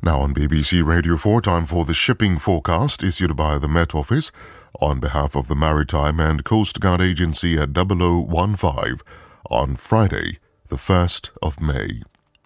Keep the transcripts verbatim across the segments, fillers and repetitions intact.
Now on B B C Radio four, time for the shipping forecast issued by the Met Office on behalf of the Maritime and Coast Guard Agency at double oh one five on Friday, the first of May.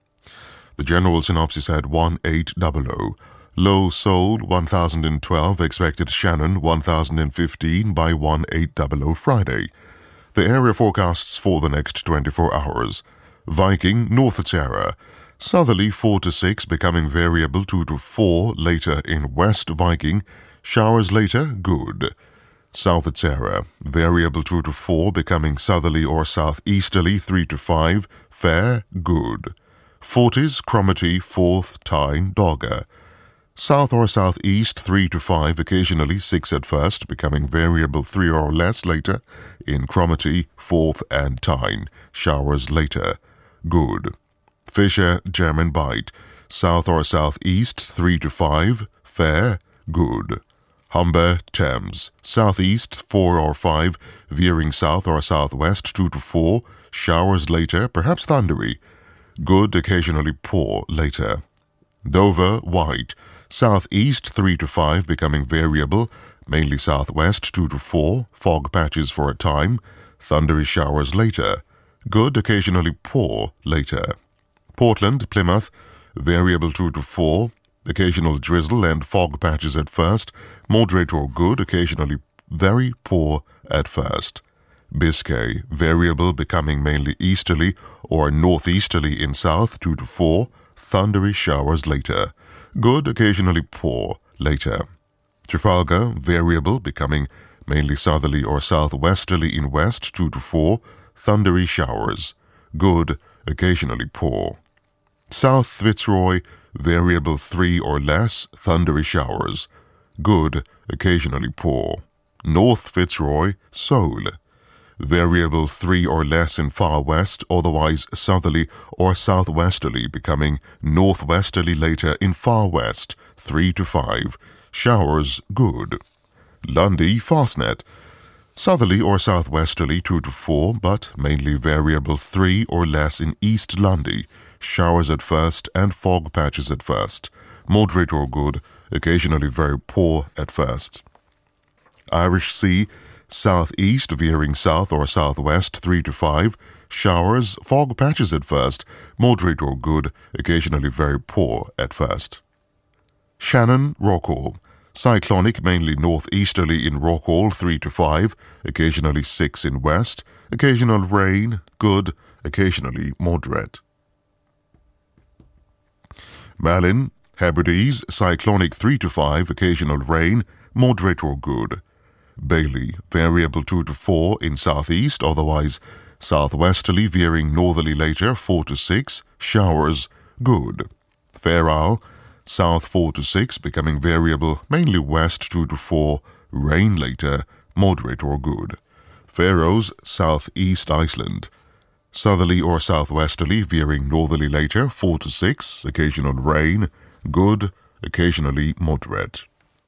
The general synopsis had one eight hundred. Low Seoul one thousand twelve, expected Shannon one thousand fifteen by one eight hundred Friday. The area forecasts for the next twenty-four hours. Viking, North Tara. Southerly four to six, becoming variable two to four later in West Viking. Showers later, good. South Tara, variable two to four, becoming southerly or southeasterly three to five, fair, good. Forties, Cromarty, fourth, Tyne, Dogger. South or southeast three to five, occasionally six at first, becoming variable three or less later in Cromarty, fourth and Tyne. Showers later, good. Fisher, German Bight. South or southeast three to five, fair, good. Humber, Thames. Southeast four or five, veering south or southwest two to four, showers later, perhaps thundery. Good, occasionally poor later. Dover, White. Southeast three to five, becoming variable, mainly southwest two to four, fog patches for a time, thundery showers later. Good, occasionally poor later. Portland, Plymouth, variable two to four, occasional drizzle and fog patches at first, moderate or good, occasionally very poor at first. Biscay, variable, becoming mainly easterly or northeasterly in south two to four, thundery showers later. Good, occasionally poor later. Trafalgar, variable, becoming mainly southerly or southwesterly in west two to four, thundery showers. Good, occasionally poor. South Fitzroy, variable three or less, thundery showers. Good, occasionally poor. North Fitzroy, Seoul. Variable three or less in far west, otherwise southerly or southwesterly, becoming northwesterly later in far west, three to five. Showers, good. Lundy, Fastnet. Southerly or southwesterly, two to four, but mainly variable three or less in East Lundy. Showers at first and fog patches at first. Moderate or good, occasionally very poor at first. Irish Sea, southeast veering south or southwest three to five. Showers, fog patches at first. Moderate or good, occasionally very poor at first. Shannon, Rockall. Cyclonic, mainly northeasterly in Rockall three to five, occasionally six in west. Occasional rain, good, occasionally moderate. Malin, Hebrides, cyclonic three to five, occasional rain, moderate or good. Bailey, variable two to four in southeast, otherwise southwesterly veering northerly later four to six, showers, good. Fair Isle, south four to six, becoming variable mainly west two to four, rain later, moderate or good. Faroes, southeast Iceland. Southerly or southwesterly, veering northerly later, four to six, occasional rain, good, occasionally moderate.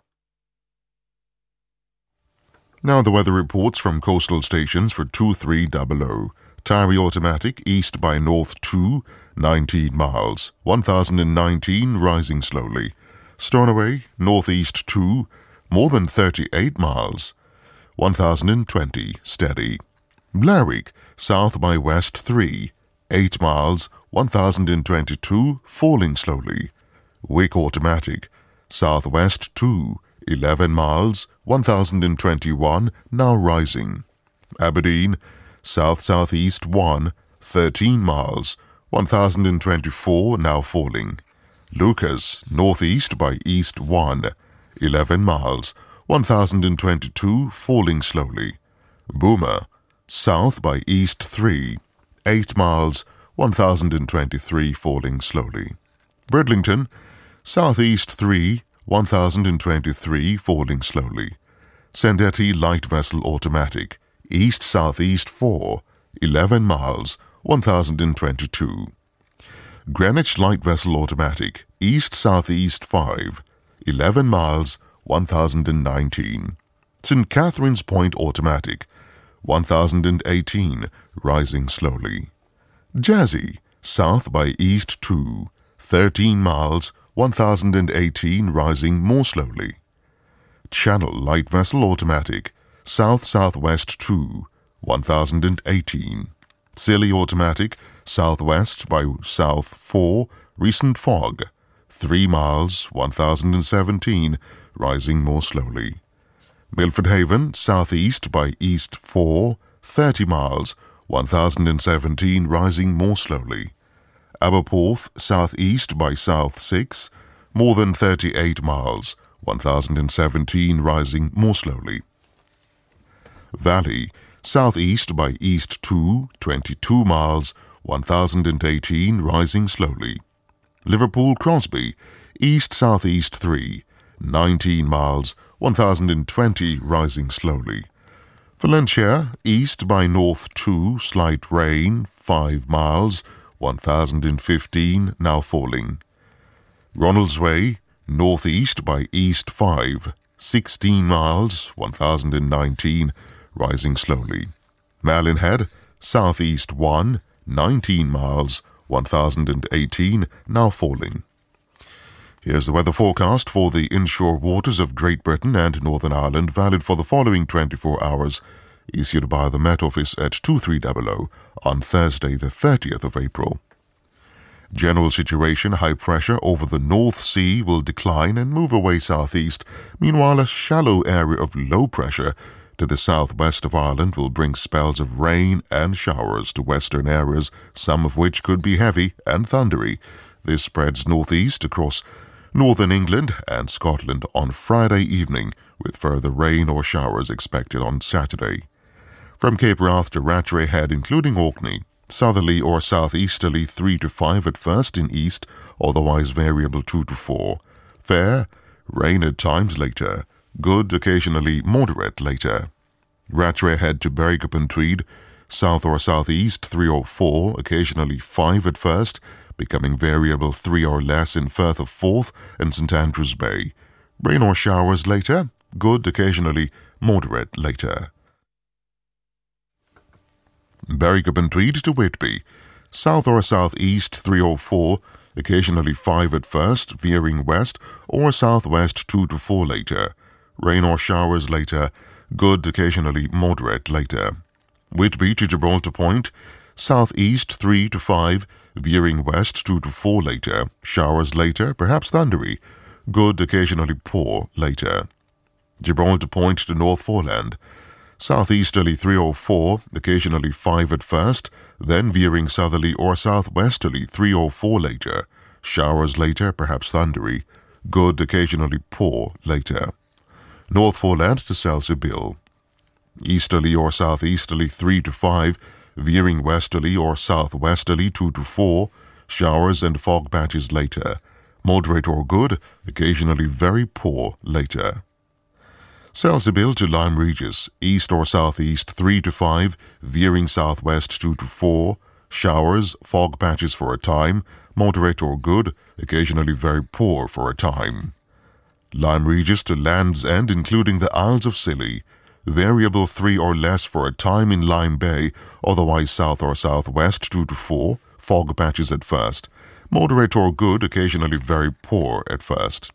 Now the weather reports from coastal stations for two three hundred. Tyree Automatic, east by north two, nineteen miles, one thousand nineteen, rising slowly. Stornoway, northeast two, more than thirty-eight miles, one thousand twenty, steady. Blarick, south by west three, eight miles, one thousand twenty-two, falling slowly. Wick Automatic, southwest two, eleven miles, one thousand twenty-one, now rising. Aberdeen, south-southeast one, thirteen miles, one thousand twenty-four, now falling. Lucas, northeast by east one, eleven miles, one thousand twenty-two, falling slowly. Boomer, south by east three, eight miles, one thousand twenty-three, falling slowly. Bridlington, southeast three, one thousand twenty-three, falling slowly. Sandettie light vessel automatic, east-southeast four, eleven miles, one thousand twenty-two. Greenwich light vessel automatic, east-southeast five, eleven miles, one thousand nineteen. Saint Catherine's Point automatic, one thousand eighteen, rising slowly. Jazzy, south by east two, thirteen miles, one thousand eighteen, rising more slowly. Channel light vessel automatic, south-southwest two, one thousand eighteen. Scilly automatic, southwest by south four, recent fog, three miles, one thousand seventeen, rising more slowly. Milford Haven, southeast by east four, thirty miles, one thousand seventeen, rising more slowly. Aberporth, southeast by south six, more than thirty-eight miles, one thousand seventeen, rising more slowly. Valley, southeast by east two, twenty-two miles, one thousand eighteen, rising slowly. Liverpool Crosby, east-southeast three, nineteen miles, one thousand twenty, rising slowly. Valencia, east by north two, slight rain, five miles, one thousand fifteen, now falling. Ronaldsway, northeast by east five, sixteen miles, one thousand nineteen, rising slowly. Malinhead, southeast one, nineteen miles, one thousand eighteen, now falling. Here's the weather forecast for the inshore waters of Great Britain and Northern Ireland, valid for the following twenty-four hours, issued by the Met Office at two three hundred on Thursday, the thirtieth of April. General situation: high pressure over the North Sea will decline and move away southeast. Meanwhile, a shallow area of low pressure to the southwest of Ireland will bring spells of rain and showers to western areas, some of which could be heavy and thundery. This spreads northeast across northern England and Scotland on Friday evening, with further rain or showers expected on Saturday. From Cape Wrath to Rattray Head, including Orkney, southerly or southeasterly three to five at first in east, otherwise variable two to four. Fair, rain at times later. Good, occasionally moderate later. Rattray Head to Berwick-upon-Tweed, south or southeast three or four, occasionally five at first, becoming variable three or less in Firth of Forth and St Andrews Bay. Rain or showers later. Good, occasionally moderate later. Berwick-upon-Tweed to Whitby, south or southeast three or four, occasionally five at first, veering west or southwest two to four later. Rain or showers later. Good, occasionally moderate later. Whitby to Gibraltar Point, southeast three to five, veering west two to four later. Showers later, perhaps thundery. Good, occasionally poor later. Gibraltar Point to North Foreland, southeasterly three or four, occasionally five at first, then veering southerly or southwesterly three or four later. Showers later, perhaps thundery. Good, occasionally poor later. North Foreland to Selsey easterly or southeasterly three to five, veering westerly or southwesterly two to four. Showers and fog patches later. Moderate or good, occasionally very poor later. Selsey to Lyme Regis, east or southeast three to five, veering southwest two to four. Showers, fog patches for a time. Moderate or good, occasionally very poor for a time. Lyme Regis to Land's End, including the Isles of Scilly, variable three or less for a time in Lyme Bay, otherwise south or southwest two to four, fog patches at first. Moderate or good, occasionally very poor at first.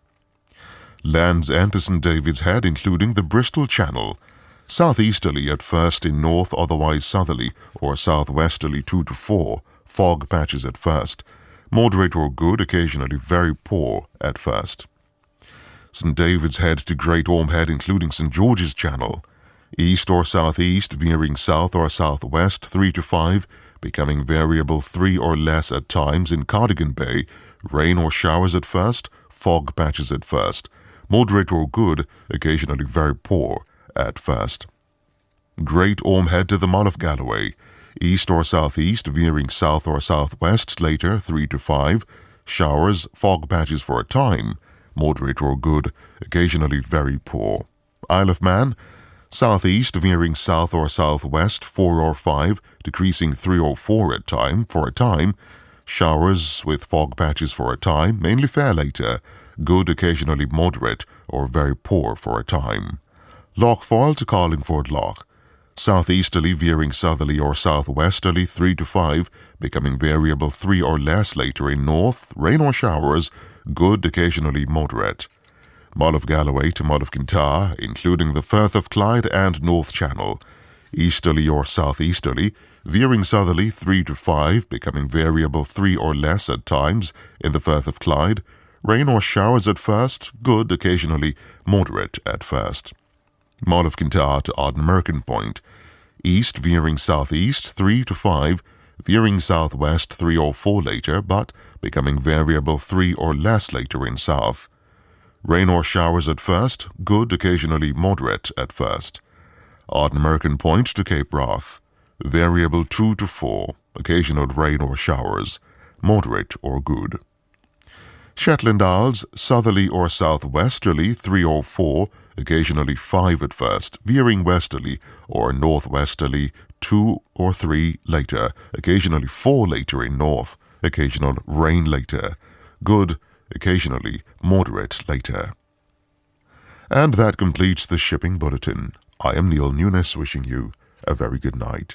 Land's End to St David's Head, including the Bristol Channel, southeasterly at first in north, otherwise southerly or southwesterly two to four, fog patches at first. Moderate or good, occasionally very poor at first. St David's Head to Great Orme Head, including St George's Channel, east or southeast, veering south or southwest three to five, becoming variable three or less at times in Cardigan Bay. Rain or showers at first, fog patches at first. Moderate or good, occasionally very poor at first. Great Orme Head to the Mull of Galloway, east or southeast, veering south or southwest later three to five. Showers, fog patches for a time. Moderate or good, occasionally very poor. Isle of Man, southeast, veering south or southwest four or five, decreasing three or four at time for a time. Showers with fog patches for a time, mainly fair later. Good, occasionally moderate or very poor for a time. Loch Foyle to Carlingford Loch, Southeasterly veering southerly or southwesterly three to five, becoming variable three or less later in north, rain or showers, good occasionally moderate. Mull of Galloway to Mull of Kintyre, including the Firth of Clyde and North Channel. Easterly or southeasterly, veering southerly three to five, becoming variable three or less at times in the Firth of Clyde. Rain or showers at first, good occasionally moderate at first. Mull of Kintyre to Ardnamurchan Point. East veering southeast three to five, veering southwest three or four later, but becoming variable three or less later in south. Rain or showers at first, good occasionally moderate at first. Ardnamurchan Point to Cape Wrath. Variable two to four, occasional rain or showers, moderate or good. Shetland Isles, southerly or southwesterly three or four, occasionally five at first, veering westerly or northwesterly two or three later, occasionally four later in north, occasional rain later, good, occasionally moderate later. And that completes the shipping bulletin. I am Neil Nunes, wishing you a very good night.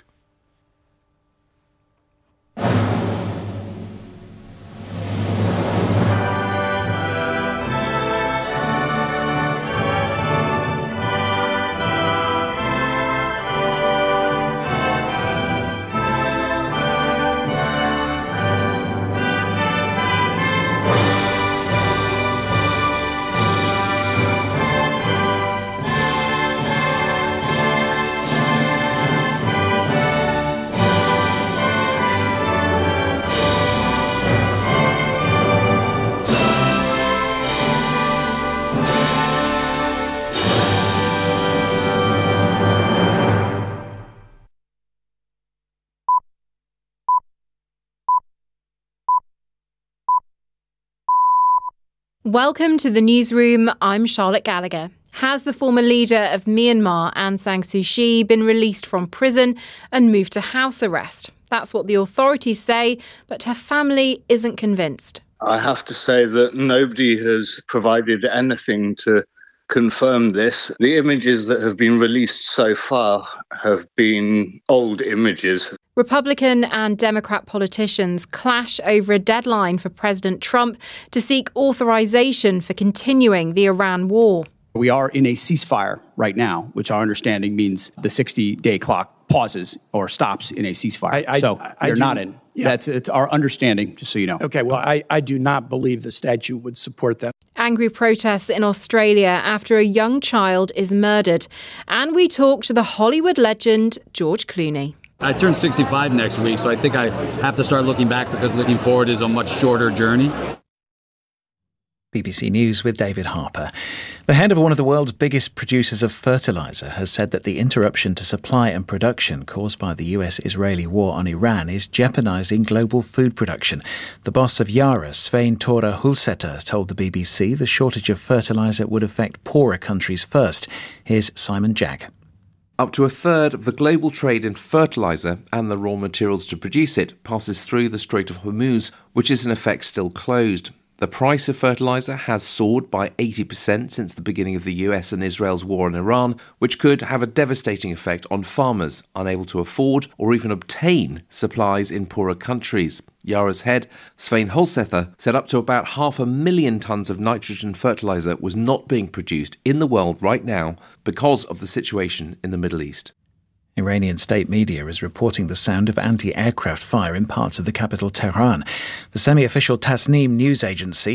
Welcome to the newsroom. I'm Charlotte Gallagher. Has the former leader of Myanmar, Aung San Suu Kyi, been released from prison and moved to house arrest? That's what the authorities say, but her family isn't convinced. I have to say that nobody has provided anything to confirm this. The images that have been released so far have been old images. Republican and Democrat politicians clash over a deadline for President Trump to seek authorization for continuing the Iran war. We are in a ceasefire right now, which our understanding means the sixty-day clock pauses or stops in a ceasefire. I, I, so I, you're I not in. Yeah. That's it's our understanding, just so you know. Okay, well, I, I do not believe the statute would support that. Angry protests in Australia after a young child is murdered. And we talk to the Hollywood legend George Clooney. I turn sixty-five next week, so I think I have to start looking back because looking forward is a much shorter journey. B B C News with David Harper. The head of one of the world's biggest producers of fertiliser has said that the interruption to supply and production caused by the U S-Israeli war on Iran is jeopardising global food production. The boss of Yara, Svein Tore Hulseter, told the B B C the shortage of fertiliser would affect poorer countries first. Here's Simon Jack. Up to a third of the global trade in fertiliser and the raw materials to produce it passes through the Strait of Hormuz, which is in effect still closed. The price of fertiliser has soared by eighty percent since the beginning of the U S and Israel's war on Iran, which could have a devastating effect on farmers unable to afford or even obtain supplies in poorer countries. Yara's head, Svein Hulseter, said up to about half a million tonnes of nitrogen fertiliser was not being produced in the world right now because of the situation in the Middle East. Iranian state media is reporting the sound of anti-aircraft fire in parts of the capital Tehran. The semi-official Tasnim news agency